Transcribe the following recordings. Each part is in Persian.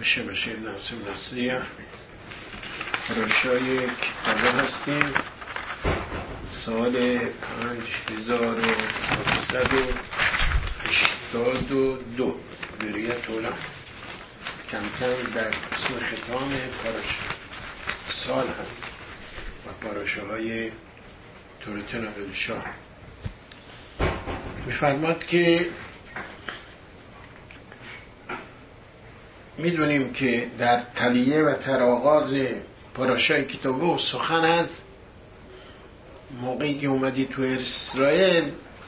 باشه نفس نصریه پاراشای کتابه هستیم. سال 5782 بریت اولم کم کم در قسم ختام سال هست و پاراشاهای تورات نقلشاه می‌فرماد که میدونیم که در تلیه و ترآغاز پاراشای کتابه و سخن از موقعی که اومدی تو اسرائیل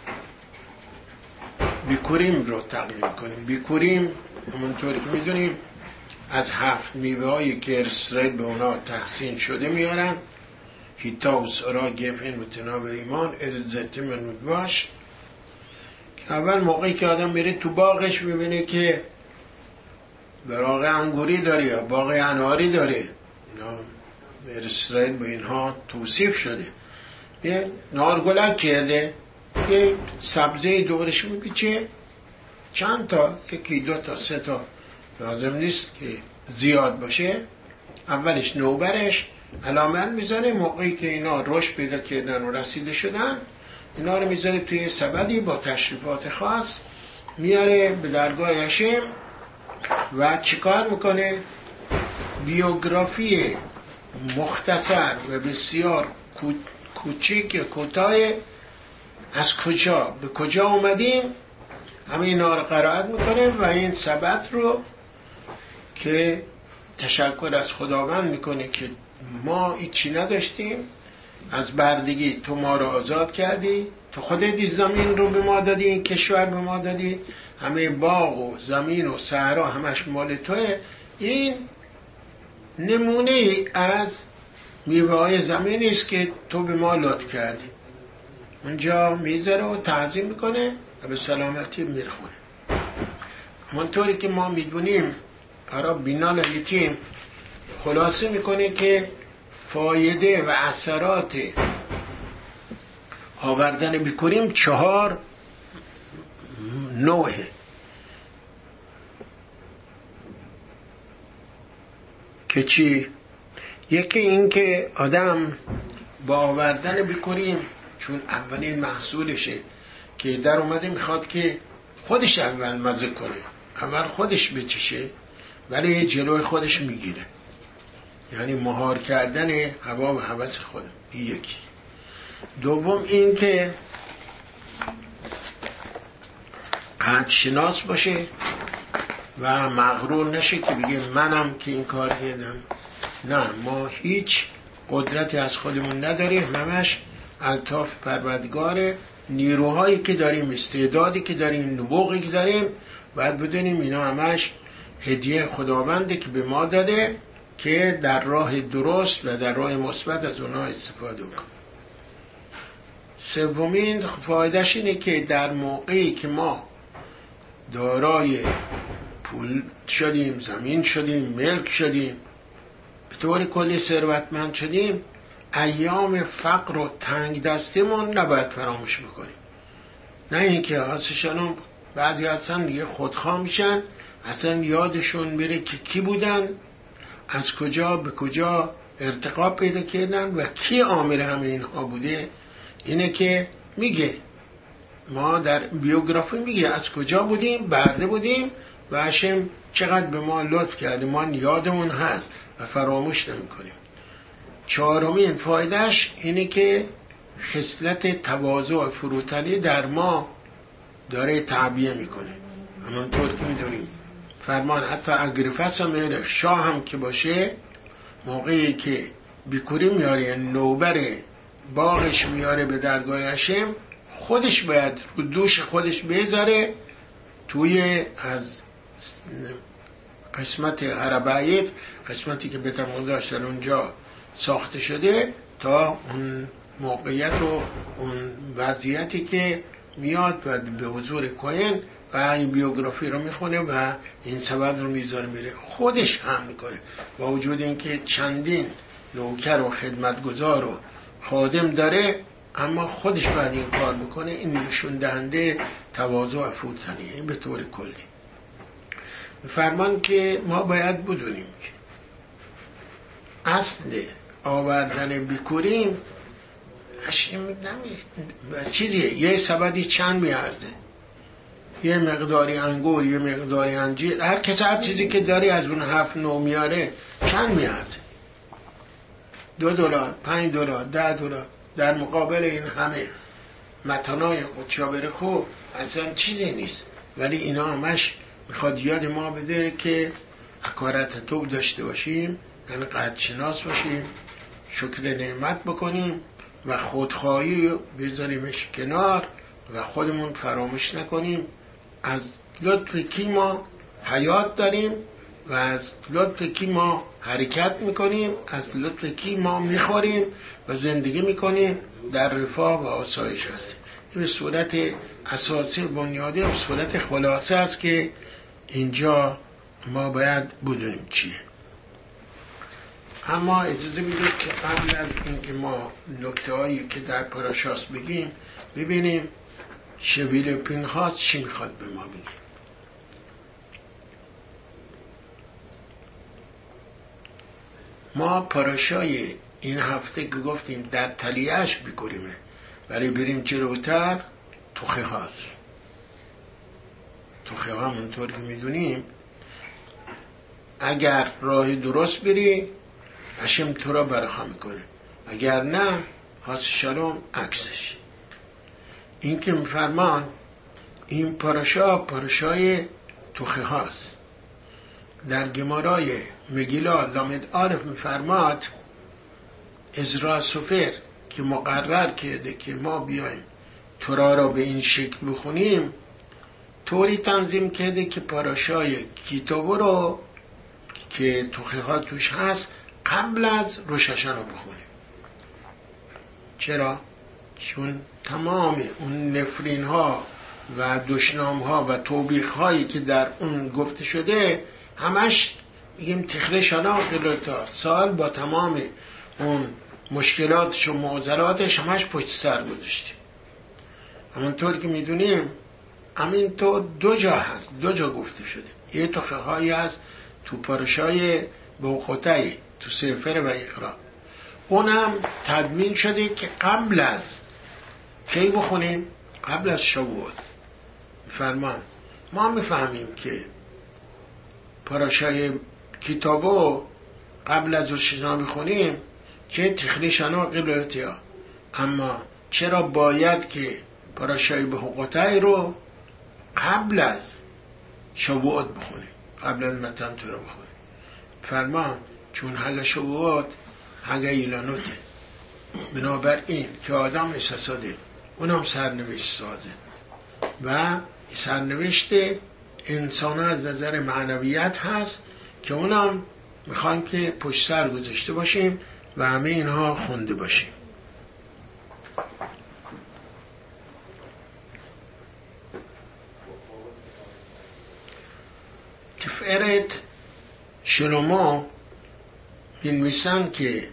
بیکوریم رو تقدیم کنیم. بیکوریم همونطوری که میدونیم از 7 میوه هایی که اسرائیل به اونا تحسین شده میارن: هیتا و سارا، گفن و تناب ریمان، ادزت منود باش. اول موقعی که آدم میره تو باغش میبینه که براغ انگوری داره یا باغ اناری داره. اینا اسرائیل به اینها توصیف شده. یه نارگلک کرده، یه سبزه دورش میپیچه، چند تا، 1 2 تا 3 تا، لازم نیست که زیاد باشه. اولش نوبرش علامت میزنه. موقعی که اینا رشد پیدا کردن و رسیده شدن، اینا رو میذاره توی سبدی با تشریفات خاص، میاره به درگاه هشم و چیکار میکنه؟ بیوگرافی مختصر و بسیار کوچیک کوتاه از کجا به کجا اومدیم همه اینا رو قرائت میکنه و این سبد رو که تشکر از خداوند میکنه که ما هیچی نداشتیم، از بردگی تو ما رو آزاد کردی، تو خودت زمین رو به ما دادی، این کشور به ما دادی، همه باغ و زمین و صحرا همش مال توه. این نمونه ای از میوه های زمینی است که تو به ما لطف کردی. اونجا میذاره و تعظیم میکنه و به سلامتی میرخونه. همونطوری که ما میدونیم عرب بینال یتیم خلاصه میکنه که فایده و اثرات آوردن بیکوریم 4 نوعه که چی؟ یکی این که آدم با آوردن بیکوریم، چون اولین محصولشه که در اومده، میخواد که خودش اول مزه کنه، اول خودش بچشه، ولی جلوی خودش میگیره، یعنی مهار کردن هوا و هوس خودم. یکی. دوم این که قدر شناس باشه و مغرور نشه که بگه منم که این کار کردم. نه، ما هیچ قدرتی از خودمون نداریم، همش الطاف پروردگاره. نیروهایی که داریم، استعدادی که داریم، نبوغی که داریم، باید بدونیم اینا همش هدیه خداونده که به ما داده که در راه درست و در راه مثبت از اونها استفاده کنیم. سومین فایدهش اینه که در موقعی که ما دارای پول شدیم، زمین شدیم، ملک شدیم، به طور کلی ثروتمند شدیم، ایام فقر و تنگ دستیمون نباید فراموش بکنیم. نه اینکه هستشانم بعضی هستن دیگه خودخواه میشن، اصلا یادشون میره که کی بودن، از کجا به کجا ارتقا پیدا کردن و کی عامل همه اینها بوده. اینه که میگه ما در بیوگرافی میگه از کجا بودیم، برده بودیم و هشم چقدر به ما لطف کرده، ما یادمون هست و فراموش نمیکنیم. 4مین فایدهش اینه که خصلت تواضع و فروتنی در ما داره تعبیه میکنه. همونطور که میدونیم فرمان حتی اگریفس هم شاه هم که باشه، موقعی که بیکوری میاره، نوبر باغش میاره به درگاه هشم، خودش باید رو دوش خودش بذاره توی از قسمت عربایت، قسمتی که بیت المقدس در اونجا ساخته شده، تا اون موقعیت و اون وضعیتی که میاد و به حضور کوهن و این بیوگرافی رو میخونه و این سبد رو میذاره میره، خودش هم میکنه. با وجود اینکه چندین نوکر و خدمتگزار و خادم داره، اما خودش باید این کار بکنه. این نشون دهنده تواضع و فروتنیه به طور کلی. فرمان که ما باید بدونیم که اصل آوردن بیکوریم چیزیه، یه سبدی چند میارزه، یه مقداری انگور، یه مقداری انجیر، هر کس هر چیزی که داری از اون 7-9 میاره چند میارزه؟ $2، $5، $10. در مقابل این همه متانای قدشابر خوب اصلا چیزی نیست. ولی اینا همش میخواد یاد ما بده که حکارت توب داشته باشیم، یعنی قدرشناس باشیم، شکر نعمت بکنیم و خودخواهی بذاریمش کنار و خودمون فراموش نکنیم. از لطف کی ما حیات داریم و از لطف کی ما حرکت میکنیم، از لطف کی ما میخوریم و زندگی میکنیم، در رفاه و آسایش هستیم. این به صورت اساسی بنیادی و صورت خلاصه است که اینجا ما باید بدونیم چیه. اما اجازه میدید که قبل از اینکه ما نکته هایی که در پاراشاس بگیم ببینیم شبیل پینخاس چی میخواد به ما بگیم. ما پاراشای این هفته که گفتیم در تلیهش بکریمه، ولی بریم جلوتر توخه هاست. توخه ها منطور که میدونیم اگر راه درست بری هشم تو را برخا میکنه، اگر نه حاس شلوم عکسش. این که میفرمان این پاراشای توخه هاست. در گمارای مگیلا لامد عارف میفرماد ازرا سفر که مقرر کرده که ما بیایم تورا را به این شکل بخونیم، طوری تنظیم کرده که پاراشای کتابو رو که توخه ها توش هست قبل از روش هاشانو بخونیم. چرا؟ چون تمام اون نفرین ها و دشنام ها و توبیخ هایی که در اون گفته شده همش میگیم تخره شانا قلتا سال با تمام اون مشکلاتش و معضلاتش همش پشت سر گذاشتیم. همونطور که میدونیم همینطور دو جا گفته شده. یه توخه هایی هست تو پاراشای بوقتایی تو سفر و اقرا، اونم تدوین شده که قبل از کی بخونیم؟ قبل از شوال. فرمان ما میفهمیم که پاراشای کتابو قبل از روشنا بخونیم که تخلیشانا قبلتیا، اما چرا باید که پاراشای بوقتایی رو قبل از شوال بخونیم، قبل از متن تو رو بخونیم؟ فرمان چون حق شوات حق ایلانوته، بنابراین که آدم احساساده اونم سرنوشت سازه و سرنوشت انسان از نظر معنویت هست که اونم میخوایم که پشت سر گذاشته باشیم و همه اینها خونده باشیم. تفرت شلومو می‌نویسن که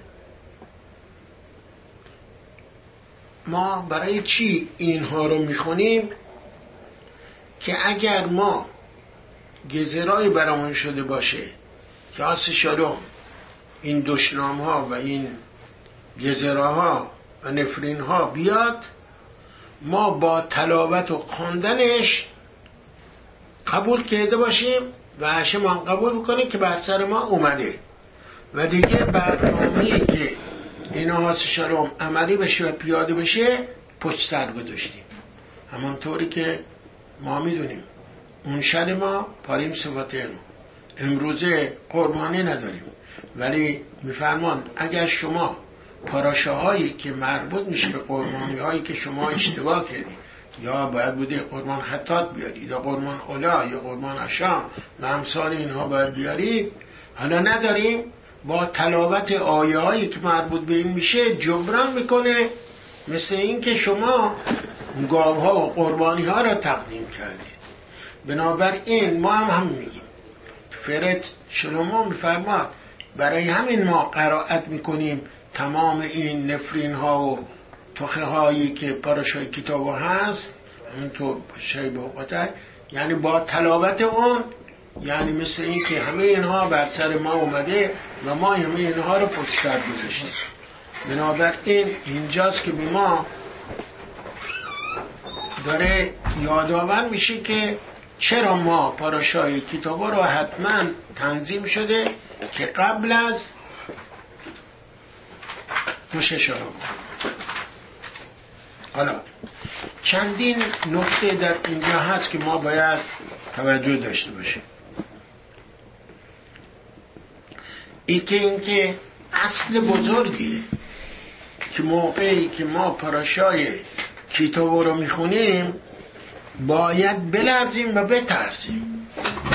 ما برای چی اینها رو میخونیم؟ که اگر ما گزرایی برامون شده باشه که آس شلوم این دشنام ها و این گزراها و نفرین ها بیاد، ما با تلاوت و خواندنش قبول کرده باشیم و هشم هم قبول بکنه که بر سر ما اومده و دیگه برنامه‌ای که اینا حاس شلوم عملی بشه و پیاده بشه پشت سر گذاشتیم. همانطوری که ما میدونیم اون شب ما پاریم صفاتر امروزه قربانی نداریم، ولی میفرمان اگر شما پاراشاهایی که مربوط میشه به قربانی هایی که شما اشتباه کردید، یا باید بوده قربان خطات بیارید یا قربان اولا یا قربان اشام و امثال اینها باید بیارید، حالا نداریم، با تلاوت آیه هایی که مربوط به این میشه جبران میکنه، مثل این که شما گاوها و قربانی ها را تقدیم کردید. بنابراین ما هم میگیم فرت شلومو میفرماد برای همین ما قرائت میکنیم تمام این نفرین ها و توخه هایی که پاراشای کتاب هست همینطور شای بوقته، یعنی با تلاوت اون یعنی مثل این که همه اینها بر سر ما اومده و ما همه اینها رو پشت سر گذاشتیم. بنابراین اینجاست که به ما داره یادآور میشه که چرا ما پاراشای کتابا رو حتما تنظیم شده که قبل از مششا رو. حالا چندین نکته در اینجا هست که ما باید توجه داشته باشیم. اینکه اصل بزرگیه که موقعی که ما پاراشای کتاب رو میخونیم باید بلرزیم و بترسیم.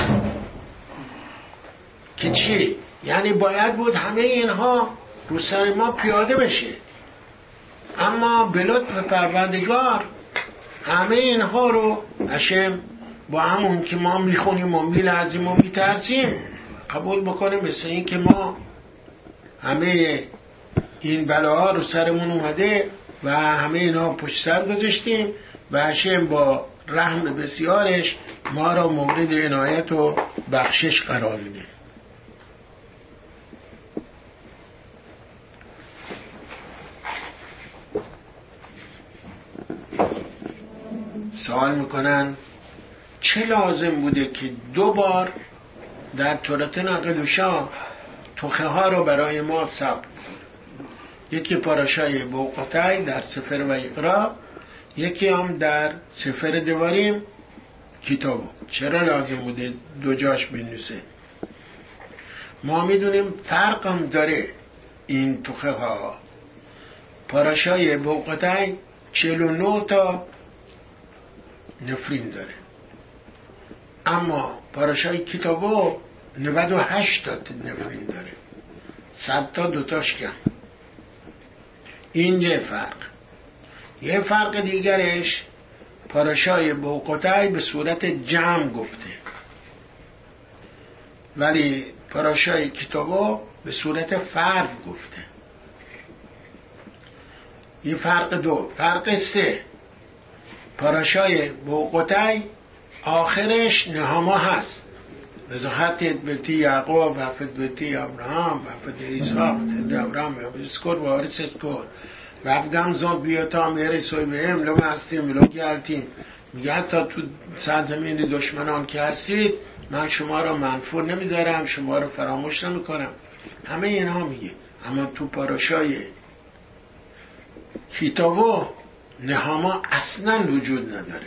که چی؟ یعنی باید بود همه اینها رو سر ما پیاده بشه، اما به لطف پروردگار همه اینها رو هشم با همون که ما میخونیم و میلرزیم و میترسیم قبول بکنیم، مثل این که ما همه این بلاها رو سرمون اومده و همه اینها پشت سر گذاشتیم و هشم با رحم بسیارش ما را مورد عنایت و بخشش قرار میده. سوال میکنن چه لازم بوده که 2 بار در تورات نقدوشا توخه ها رو برای ما ثبت، یکی پاراشای بوقتای در سفر ویقرا، یکی هم در سفر دواریم کتابو. چرا لازم بوده 2 جاش بنویسه؟ ما میدونیم فرق هم داره این توخه ها. پاراشای بوقتای 49 تا نفرین داره، اما پاراشای کتابو 98 تا نفرین داره، 100 تا 2 تاش کم. این یه فرق. یه فرق دیگرش پاراشای بوقتای به صورت جمع گفته، ولی پاراشای کتابو به صورت فرد گفته. این فرق 2. فرق 3، پاراشای بوقتای آخرش نهاما هست، وضاحت بیتی یعقوب و بیتی ابراهام و بیتی اسحاق و ابراهام و اسکر و وارث اسکر و افگم زاد بیاتا میرسوی بهم لو هستیم لو گلتیم. میگه حتی تو سرزمین دشمنان که هستید من شما را منفور نمیدارم، شما را فراموش نمیکنم. همه اینها میگه. اما تو پاراشای کتابو نهاما اصلا وجود نداره.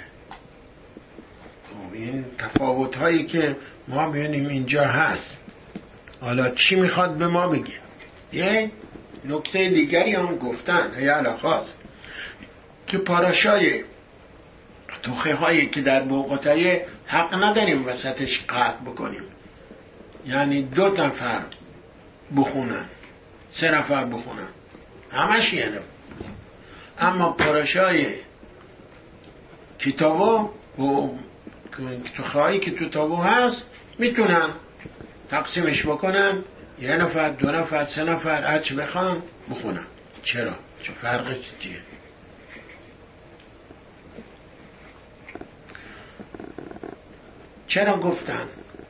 این تفاوت هایی که ما می‌بینیم اینجا هست. حالا چی میخواد به ما بگه؟ یه نکته دیگری هم گفتن هیالا خواست که پاراشای توخه هایی که در بوقتای حق نداریم وسطش قطع بکنیم، یعنی 2 نفر بخونن 3 نفر بخونن همش یه نفر. اما پاراشای کتابو و توخه هایی که تو تابو هست میتونن تقسیمش بکنن، 1 نفر 2 نفر 3 نفر هرچی بخوان بخونن. چرا؟ چه فرقش چیه؟ چرا گفتن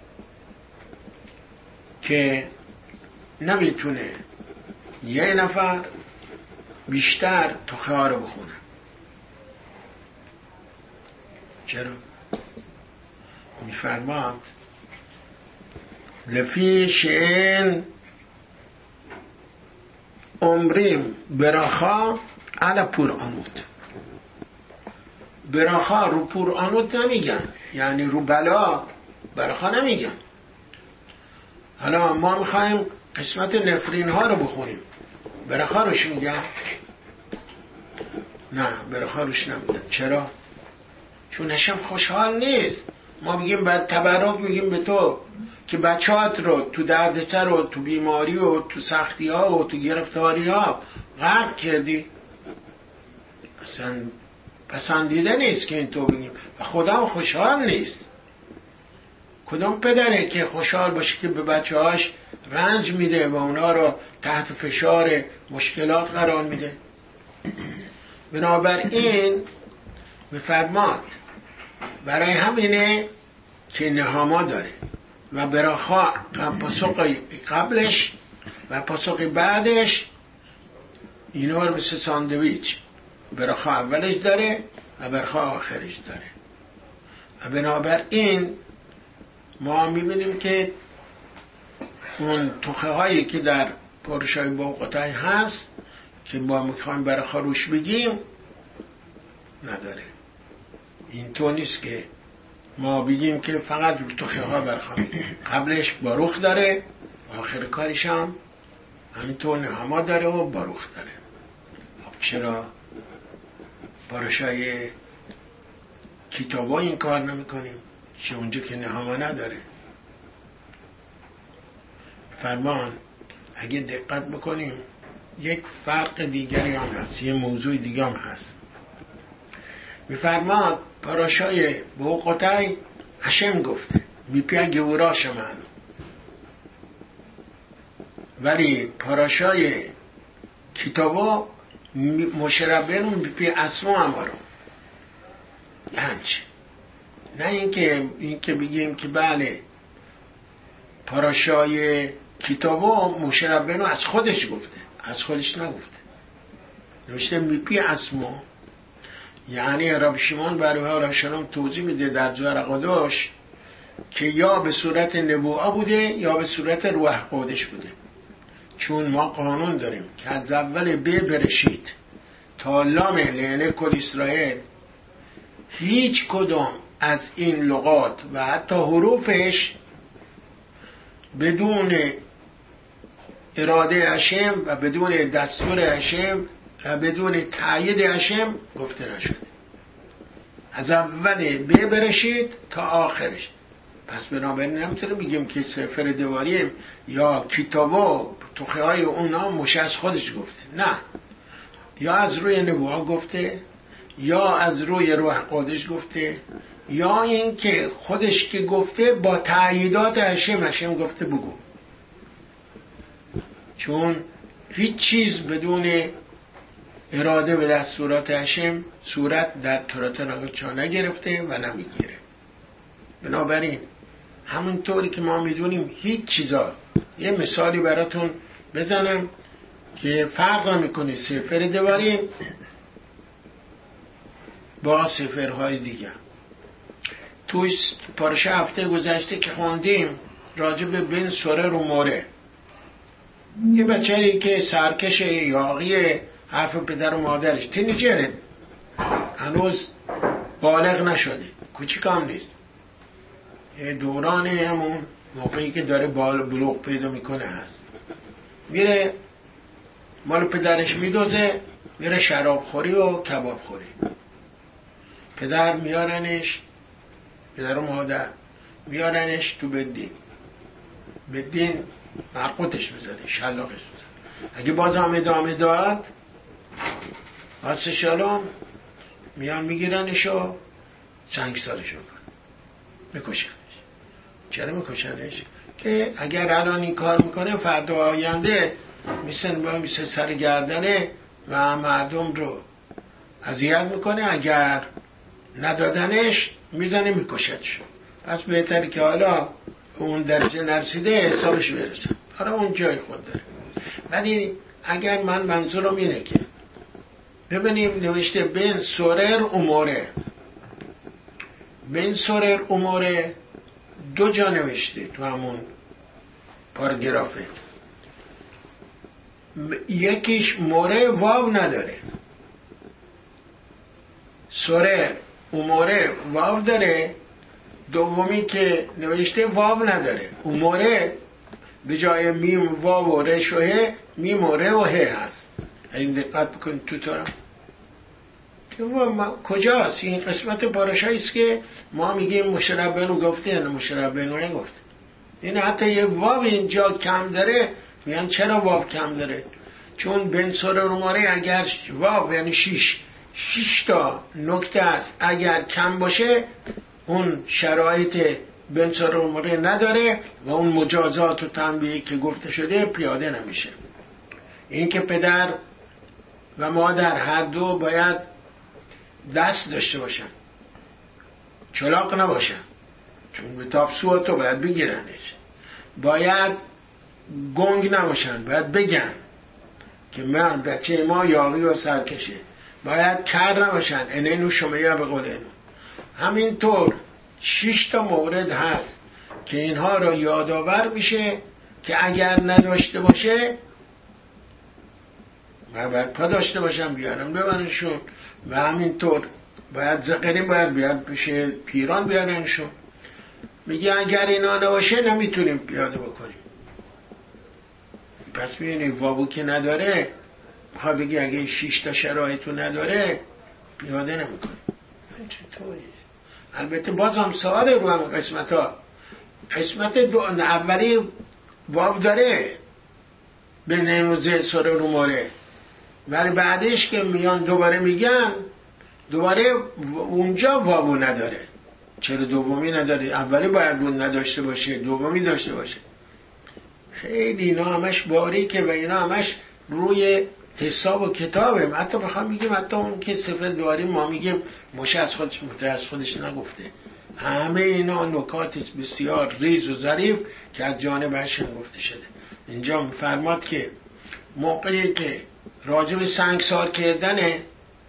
که نمیتونه 1 نفر بیشتر توخه ها رو بخونن؟ چرا؟ میفرماد لفی شئن عمریم براخا علا پور آنود. براخا رو پور آنود نمیگن، یعنی رو بلا براخا نمیگن. حالا ما میخوایم قسمت نفرین ها رو بخونیم، براخا روش میگن؟ نه، براخا روش نمیگن. چرا؟ چون هشم خوشحال نیست. ما میگیم بعد تبرک میگیم به تو که بچهات رو تو دردسر و تو بیماری و تو سختی ها و تو گرفتاری ها غرق کردی. اصلا پسندیده نیست که این تو بگیم و خدا خوشحال نیست. کدام پدره که خوشحال باشه که به بچه هاش رنج میده و اونا رو تحت فشار مشکلات قرار میده؟ بنابراین میفرماد برای همینه که نهاما داره. و براخا پاسخ قبلش و پاسخ بعدش، اینا رو مثل ساندویچ، براخا اولش داره و براخا آخرش داره. و بنابراین ما میبینیم که اون توخه هایی که در پارشای بوقتای هست که ما میخوایم براخا روش بگیم نداره. این تو نیست که ما بگیم که فقط توخه ها براخا میگیم، قبلش باروخ داره، آخر کارش هم همینطور نهما داره و باروخ داره. چرا پارشای کتابا این کار نمی کنیم که اونجا که نهما نداره؟ فرمان اگه دقت بکنیم یک فرق دیگری هم هست، یه موضوع دیگه هم هست. میفرماد پاراشای بوقتای هشم گفته میپیا گوراش من، ولی پاراشای کتابا مشربه میپی اسما همارو. یعنی نه اینکه بگیم که بله پاراشای کتابا مشربه از خودش گفته، از خودش نگفته، نوشته میپی اسما. یعنی رب شیمون بروها راشنام توضیح میده در جوهر قدش که یا به صورت نبوعه بوده یا به صورت روح قدش بوده. چون ما قانون داریم که از اول برشید تا لام لعنه کل اسرائیل هیچ کدوم از این لغات و حتی حروفش بدون اراده هشم و بدون دستور هشم و بدون تایید هشم گفته نشده. از اول برشید تا آخرش. پس بنابراین نمیتونیم بگیم که سفر دواریم یا کتابا توخه های اونا مش از خودش گفته. نه، یا از روی نبوها گفته، یا از روی روح قدس گفته، یا این که خودش که گفته با تأییدات هشم گفته بگو. چون هیچ چیز بدون اراده و دستورات هشم صورت در تورات نگاه نگرفته و نمیگیره. بنابراین همونطوری که ما میدونیم هیچ چیزا، یه مثالی براتون بزنم که فرق نمیکنه سفر دواریم با سفرهای دیگه. توی پارشه هفته گذشته که خوندیم راجع به بن سوره رو موره، یه بچه‌ای که سرکش یاغی حرف پدر و مادرش، تینیجره، هنوز بالغ نشده، کوچیک هم نیست، یه دوران همون موقعی که داره بلوغ پیدا میکنه هست، میره مال پدرش میدوزه، میره شراب خوری و کباب خوری. پدر میارنش، پدر و مادر میارنش تو بدین مرقوتش میزنه، شلاقش میزنه. اگه باز هم ادامه داد واسه شلوم میان میگیرنش و سنگسارش میکنن، میکشنش. چرا میکشنش؟ که اگر الان این کار میکنه فردا آینده میسن سر گردنه و مردم رو اذیت میکنه، اگر ندادنش میزنه میکشدش. پس بهتره که حالا اون درجه نرسیده حسابش برسه، حالا اون جای خود داره. ولی اگر من منظورم اینه که ببینیم نوشته بن سورر اموره، بن سورر اموره دو جا نوشته تو همون پاراگرافه، یکیش موره واو نداره، سوره اموره واو داره، دومی که نوشته واو نداره. اموره به جای میم واو و رش و ه میم و ره و ه هست. این دقت بکنید تو تارم کجاست این قسمت پاراشایی است که ما میگیم مشربنو گفته نه مشربنو نگفته. این حتی یه واو اینجا کم داره، میگن چرا واو کم داره؟ چون بن سوره اموره اگر واو یعنی شش تا نکته است، اگر کم باشه اون شرایط بن سوره اموره نداره و اون مجازات و تنبیهی که گفته شده پیاده نمیشه. این که پدر و مادر هر دو باید دست داشته باشن، چلاق نباشن، چون به تابسواتو باید بگیرنش، باید گنگ نباشن، باید بگن که من بچه ما یاغی و سرکشه، باید کر نباشن، اینو شمیه به قول اینو. همینطور 6 تا مورد هست که اینها را یادآور میشه که اگر نداشته باشه باید پا داشته باشن بیارن ببرنشون، و همینطور باید زقریم باید بیاد بشه پیران بیارنشون. میگه اگر اینا نباشه نمیتونیم پیاده بکنیم. پس میبینی وابو که نداره، میخواد بگی اگه 6 تا شرایطو نداره پیاده نمیکنیم. چطوری؟ البته باز هم سوال رو هم قسمت ها، قسمت اولی واب داره به نموزه سره رو ماره، ولی بعدش که میان دوباره میگن دوباره اونجا وابو نداره. چرا دومی نداره؟ اولی باید بود نداشته باشه، دومی داشته باشه. خیلی اینا همش باریکه و اینا همش روی حساب و کتابه. حتی بخوام میگیم حتی اون که صفر داریم ما میگیم مشه از خودش نگفته. همه اینا نکات بسیار ریز و ظریف که از جانبش گفته شده. اینجا میفرماد که موقعی که راجب سنگسار کردنه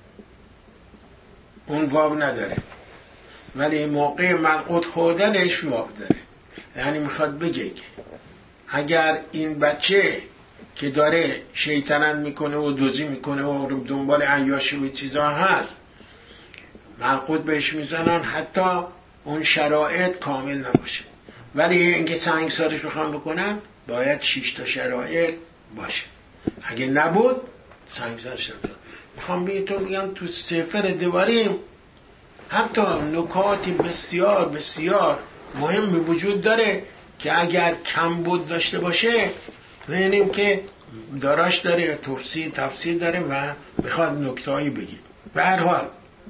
اون واو نداره، ولی موقع منقود خوردنش واو داره. یعنی میخواد بگه که اگر این بچه که داره شیطنت میکنه و دوزی میکنه و دنبال عیاشی و چیزا هست منقود بهش میزنن حتی اون شرایط کامل نباشه، ولی اینکه سنگسارش بخوام بکنن باید 6 تا شرایط باشه. اگه نبود سنگسارش نبود. میخوام بهتون بگم تو سفر دواریم حتی نکاتی بسیار بسیار مهم وجود داره که اگر کم بود داشته باشه ببینیم که داراش داره تفسیر داره و میخواد نکته‌ای بگید. به هر حال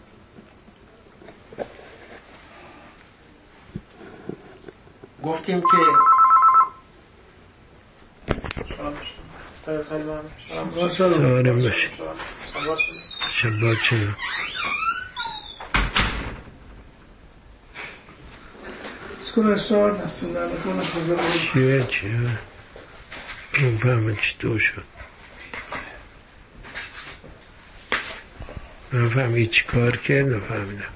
گفتیم که سالم باشه. شبات چه چیه نفهمم چطور شد، نفهمی چی کار کرد، نفهمیدم.